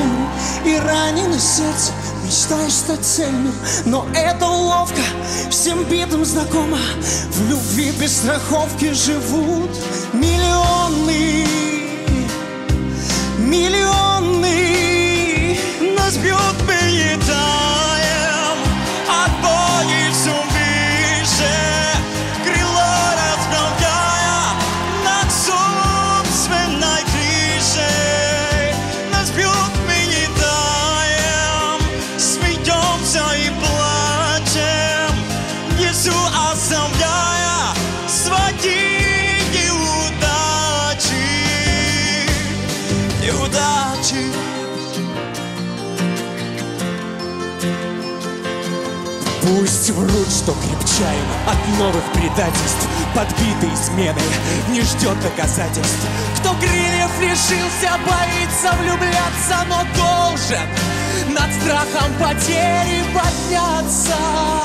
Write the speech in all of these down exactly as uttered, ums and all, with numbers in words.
печальным и раненое сердце. Мечтаешь стать целью, но это уловка, всем битым знакома. В любви без страховки живут миллионы, миллионы. Нас бьют, мы не таем, от боли все выше, крыло расправляя над собственной крышей. Нас бьют, мы не таем, смеемся и плачем, внизу оставляя свои неудачи, неудачи. Пусть врут, что крепчаем от новых предательств, подбитый сменой не ждет доказательств. Кто крыльев лишился, боится влюбляться, но должен над страхом потери подняться,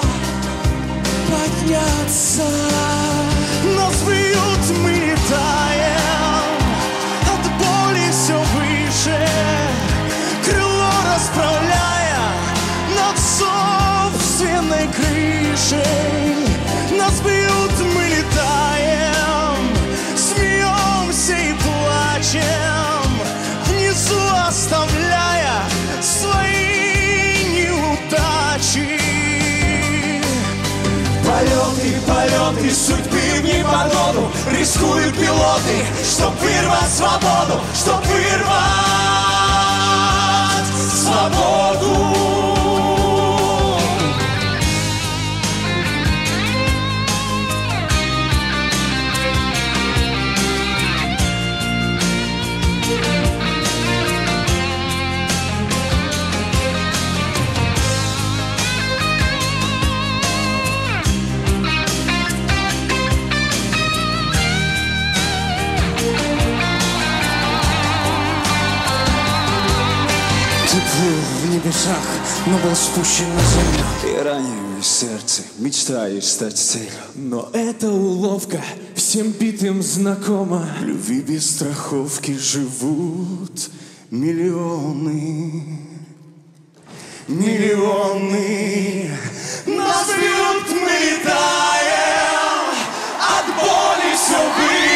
подняться. Нас бьют, мы летаем, от боли все выше, крыло расправляя над собственной крышей. Нас бьют, мы летаем, смеемся и плачем, внизу оставляя свои неудачи. Полеты, полеты судьбы в непогоду, рискуют пилоты, чтоб вырвать свободу, чтоб вырвать свободу. Ты плыл в небесах, но был спущен на землю. И раненое сердце, мечтаешь стать целью. Но это уловка, всем битым знакома. В любви без страховки живут миллионы, миллионы. Нас бьют, мы таем, от боли все выше.